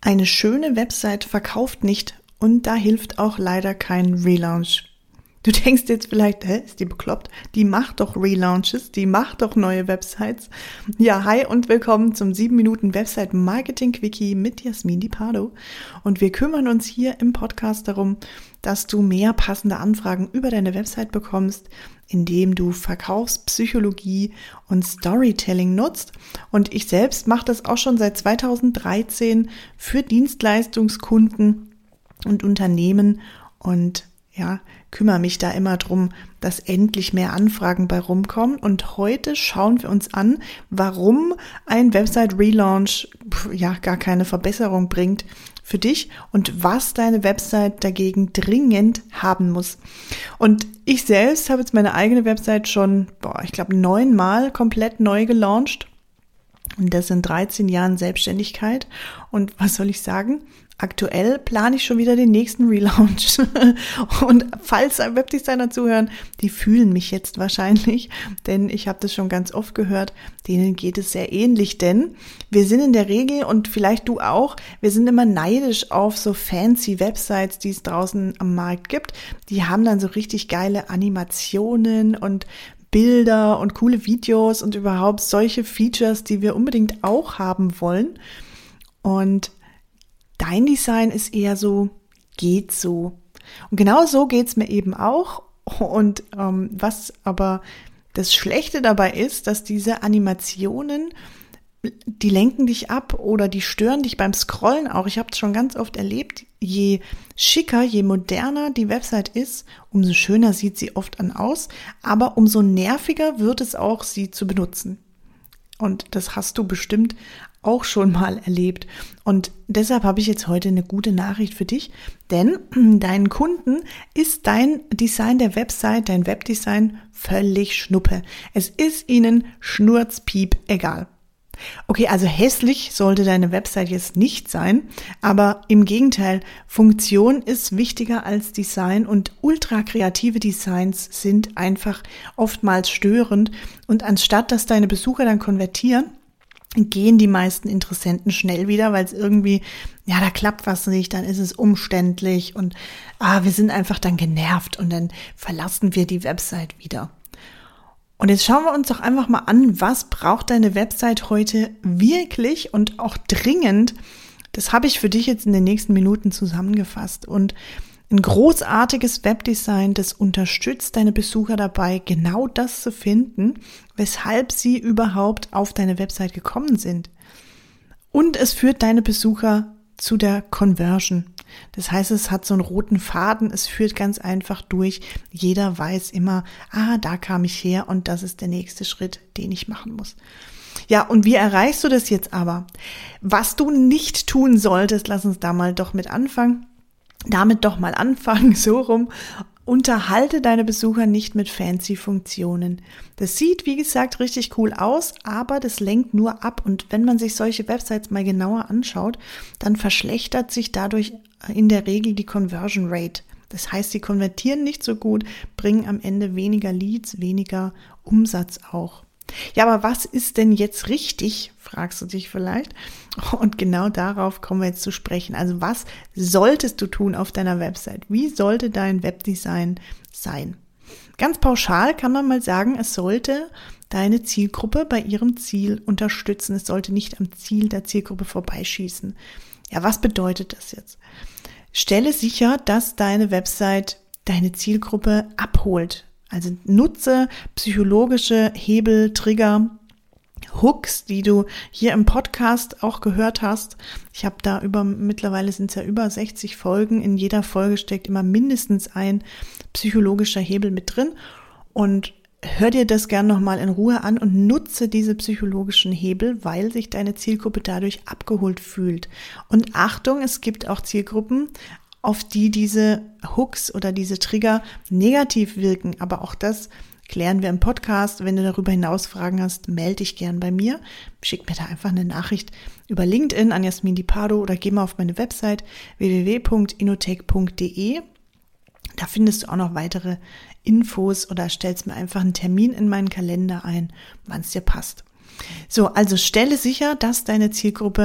Eine schöne Website verkauft nicht und da hilft auch leider kein Relaunch. Du denkst jetzt vielleicht, ist die bekloppt? Die macht doch Relaunches, die macht doch neue Websites. Ja, hi und willkommen zum 7 Minuten Website Marketing Quickie mit Jasmin Di Pardo. Und wir kümmern uns hier im Podcast darum, dass du mehr passende Anfragen über deine Website bekommst, indem du Verkaufspsychologie und Storytelling nutzt. Und ich selbst mache das auch schon seit 2013 für Dienstleistungskunden und Unternehmen und kümmere mich da immer drum, dass endlich mehr Anfragen bei rumkommen. Und heute schauen wir uns an, warum ein Website-Relaunch gar keine Verbesserung bringt für dich und was deine Website dagegen dringend haben muss. Und ich selbst habe jetzt meine eigene Website schon, 9 Mal komplett neu gelauncht. Und das in 13 Jahren Selbstständigkeit. Und was soll ich sagen? Aktuell plane ich schon wieder den nächsten Relaunch. Und falls Webdesigner zuhören, die fühlen mich jetzt wahrscheinlich, denn ich habe das schon ganz oft gehört, denen geht es sehr ähnlich, denn wir sind in der Regel, und vielleicht du auch, wir sind immer neidisch auf so fancy Websites, die es draußen am Markt gibt. Die haben dann so richtig geile Animationen und Bilder und coole Videos und überhaupt solche Features, die wir unbedingt auch haben wollen. Und dein Design ist eher so, geht so. Und genau so geht's mir eben auch. Und was aber das Schlechte dabei ist, dass diese Animationen, die lenken dich ab oder die stören dich beim Scrollen auch. Ich habe es schon ganz oft erlebt, je schicker, je moderner die Website ist, umso schöner sieht sie oft aus, aber umso nerviger wird es auch, sie zu benutzen. Und das hast du bestimmt auch schon mal erlebt. Und deshalb habe ich jetzt heute eine gute Nachricht für dich, denn deinen Kunden ist dein Design der Website, dein Webdesign völlig Schnuppe. Es ist ihnen schnurzpiep egal. Okay, also hässlich sollte deine Website jetzt nicht sein, aber im Gegenteil, Funktion ist wichtiger als Design und ultra kreative Designs sind einfach oftmals störend und anstatt, dass deine Besucher dann konvertieren, gehen die meisten Interessenten schnell wieder, weil es irgendwie, da klappt was nicht, dann ist es umständlich und wir sind einfach dann genervt und dann verlassen wir die Website wieder. Und jetzt schauen wir uns doch einfach mal an, was braucht deine Website heute wirklich und auch dringend. Das habe ich für dich jetzt in den nächsten Minuten zusammengefasst. Und ein großartiges Webdesign, das unterstützt deine Besucher dabei, genau das zu finden, weshalb sie überhaupt auf deine Website gekommen sind. Und es führt deine Besucher zu der Conversion. Das heißt, es hat so einen roten Faden, es führt ganz einfach durch. Jeder weiß immer, da kam ich her und das ist der nächste Schritt, den ich machen muss. Ja, und wie erreichst du das jetzt aber? Was du nicht tun solltest, lass uns damit doch mal anfangen, so rum. Unterhalte deine Besucher nicht mit fancy Funktionen. Das sieht, wie gesagt, richtig cool aus, aber das lenkt nur ab. Und wenn man sich solche Websites mal genauer anschaut, dann verschlechtert sich dadurch in der Regel die Conversion Rate. Das heißt, sie konvertieren nicht so gut, bringen am Ende weniger Leads, weniger Umsatz auch. Ja, aber was ist denn jetzt richtig, fragst du dich vielleicht. Und genau darauf kommen wir jetzt zu sprechen. Also was solltest du tun auf deiner Website? Wie sollte dein Webdesign sein? Ganz pauschal kann man mal sagen, es sollte deine Zielgruppe bei ihrem Ziel unterstützen. Es sollte nicht am Ziel der Zielgruppe vorbeischießen. Ja, was bedeutet das jetzt? Stelle sicher, dass deine Website deine Zielgruppe abholt. Also nutze psychologische Hebel, Trigger, Hooks, die du hier im Podcast auch gehört hast. Ich habe da mittlerweile sind es ja über 60 Folgen. In jeder Folge steckt immer mindestens ein psychologischer Hebel mit drin. Und hör dir das gern nochmal in Ruhe an und nutze diese psychologischen Hebel, weil sich deine Zielgruppe dadurch abgeholt fühlt. Und Achtung, es gibt auch Zielgruppen, auf die diese Hooks oder diese Trigger negativ wirken. Aber auch das klären wir im Podcast. Wenn du darüber hinaus Fragen hast, melde dich gern bei mir. Schick mir da einfach eine Nachricht über LinkedIn an Jasmin Di Pardo oder geh mal auf meine Website www.inotech.de. Da findest du auch noch weitere Infos oder stellst mir einfach einen Termin in meinen Kalender ein, wann es dir passt. So, also stelle sicher, dass deine Zielgruppe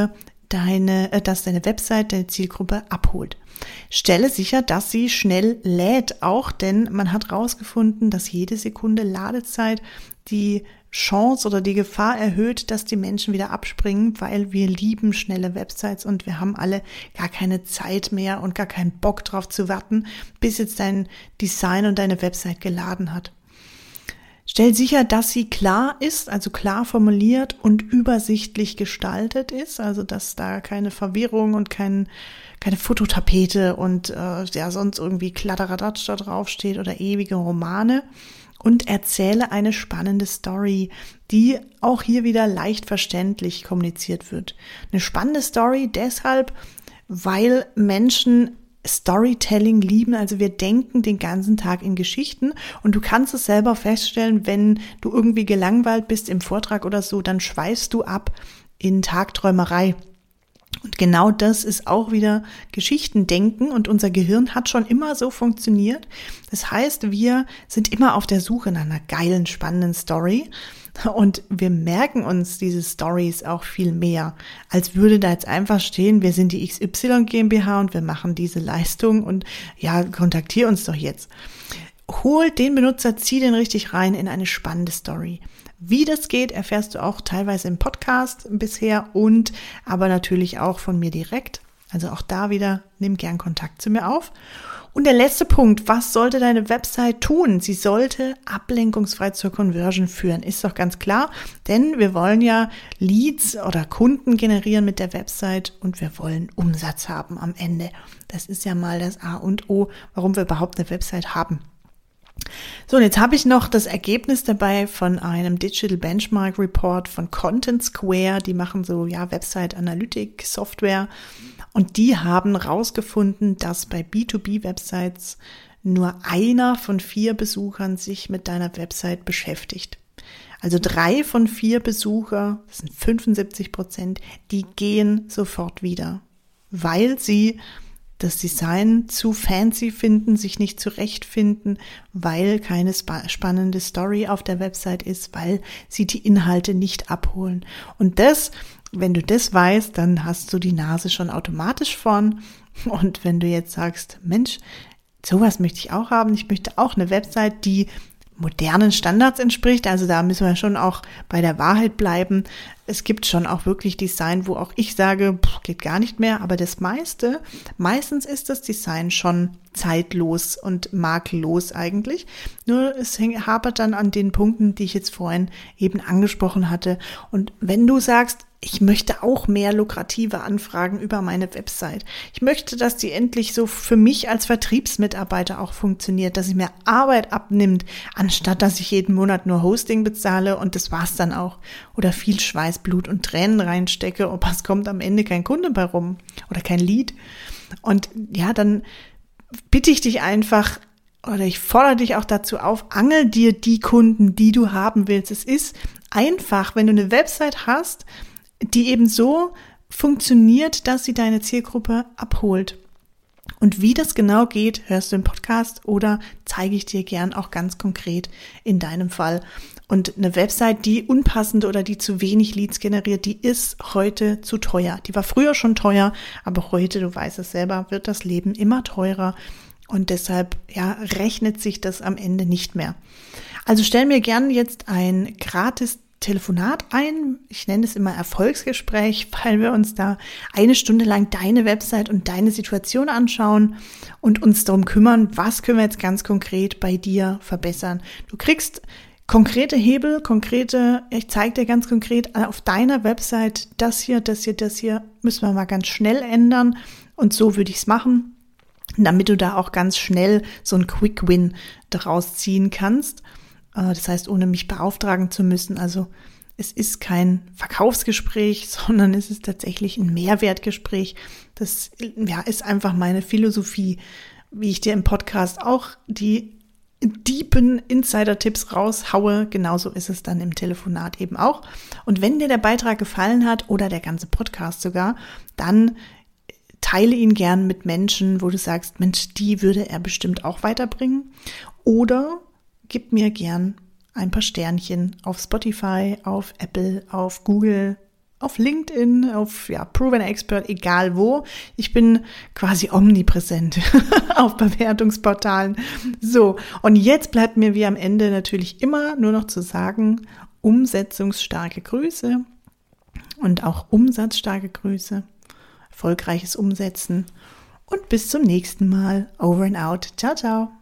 dass deine Website deine Zielgruppe abholt. Stelle sicher, dass sie schnell lädt auch, denn man hat herausgefunden, dass jede Sekunde Ladezeit die Chance oder die Gefahr erhöht, dass die Menschen wieder abspringen, weil wir lieben schnelle Websites und wir haben alle gar keine Zeit mehr und gar keinen Bock drauf zu warten, bis jetzt dein Design und deine Website geladen hat. Stell sicher, dass sie klar ist, also klar formuliert und übersichtlich gestaltet ist, also dass da keine Verwirrung und keine Fototapete und sonst irgendwie Kladderadatsch da draufsteht oder ewige Romane. Und erzähle eine spannende Story, die auch hier wieder leicht verständlich kommuniziert wird. Eine spannende Story deshalb, weil Menschen Storytelling lieben, also wir denken den ganzen Tag in Geschichten und du kannst es selber feststellen, wenn du irgendwie gelangweilt bist im Vortrag oder so, dann schweifst du ab in Tagträumerei. Und genau das ist auch wieder Geschichtendenken und unser Gehirn hat schon immer so funktioniert. Das heißt, wir sind immer auf der Suche nach einer geilen, spannenden Story und wir merken uns diese Stories auch viel mehr, als würde da jetzt einfach stehen, wir sind die XY GmbH und wir machen diese Leistung und ja, kontaktier uns doch jetzt. Hol den Benutzer, zieh den richtig rein in eine spannende Story. Wie das geht, erfährst du auch teilweise im Podcast bisher und aber natürlich auch von mir direkt. Also auch da wieder, nimm gern Kontakt zu mir auf. Und der letzte Punkt, was sollte deine Website tun? Sie sollte ablenkungsfrei zur Conversion führen, ist doch ganz klar, denn wir wollen ja Leads oder Kunden generieren mit der Website und wir wollen Umsatz haben am Ende. Das ist ja mal das A und O, warum wir überhaupt eine Website haben. So, und jetzt habe ich noch das Ergebnis dabei von einem Digital Benchmark Report von Content Square. Die machen so, Website Analytic Software. Und die haben rausgefunden, dass bei B2B-Websites nur 1 von 4 Besuchern sich mit deiner Website beschäftigt. Also 3 von 4 Besucher, das sind 75%, die gehen sofort wieder, weil sie das Design zu fancy finden, sich nicht zurechtfinden, weil keine spannende Story auf der Website ist, weil sie die Inhalte nicht abholen. Und das, wenn du das weißt, dann hast du die Nase schon automatisch vorn. Und wenn du jetzt sagst, Mensch, sowas möchte ich auch haben, ich möchte auch eine Website, die modernen Standards entspricht, also da müssen wir schon auch bei der Wahrheit bleiben. Es gibt schon auch wirklich Design, wo auch ich sage, geht gar nicht mehr, aber meistens ist das Design schon zeitlos und makellos eigentlich. Nur es hapert dann an den Punkten, die ich jetzt vorhin eben angesprochen hatte. Und wenn du sagst, ich möchte auch mehr lukrative Anfragen über meine Website. Ich möchte, dass die endlich so für mich als Vertriebsmitarbeiter auch funktioniert, dass sie mir Arbeit abnimmt, anstatt dass ich jeden Monat nur Hosting bezahle und das war's dann auch. Oder viel Schweiß, Blut und Tränen reinstecke, aber es kommt am Ende kein Kunde bei rum oder kein Lead. Und ja, dann bitte ich dich einfach, oder ich fordere dich auch dazu auf, angel dir die Kunden, die du haben willst. Es ist einfach, wenn du eine Website hast, die eben so funktioniert, dass sie deine Zielgruppe abholt. Und wie das genau geht, hörst du im Podcast oder zeige ich dir gern auch ganz konkret in deinem Fall. Und eine Website, die unpassend oder die zu wenig Leads generiert, die ist heute zu teuer. Die war früher schon teuer, aber heute, du weißt es selber, wird das Leben immer teurer. Und deshalb, rechnet sich das am Ende nicht mehr. Also stell mir gern jetzt ein gratis Telefonat ein. Ich nenne es immer Erfolgsgespräch, weil wir uns da 1 Stunde lang deine Website und deine Situation anschauen und uns darum kümmern, was können wir jetzt ganz konkret bei dir verbessern. Du kriegst konkrete Hebel, ich zeige dir ganz konkret auf deiner Website, das hier müssen wir mal ganz schnell ändern und so würde ich es machen, damit du da auch ganz schnell so einen Quick-Win daraus ziehen kannst. Das heißt, ohne mich beauftragen zu müssen. Also es ist kein Verkaufsgespräch, sondern es ist tatsächlich ein Mehrwertgespräch. Das ist einfach meine Philosophie, wie ich dir im Podcast auch die deepen Insider-Tipps raushaue. Genauso ist es dann im Telefonat eben auch. Und wenn dir der Beitrag gefallen hat oder der ganze Podcast sogar, dann teile ihn gern mit Menschen, wo du sagst, Mensch, die würde er bestimmt auch weiterbringen. Oder gib mir gern ein paar Sternchen auf Spotify, auf Apple, auf Google, auf LinkedIn, auf Proven Expert, egal wo. Ich bin quasi omnipräsent auf Bewertungsportalen. So, und jetzt bleibt mir wie am Ende natürlich immer nur noch zu sagen, umsetzungsstarke Grüße und auch umsatzstarke Grüße, erfolgreiches Umsetzen und bis zum nächsten Mal. Over and out. Ciao, ciao.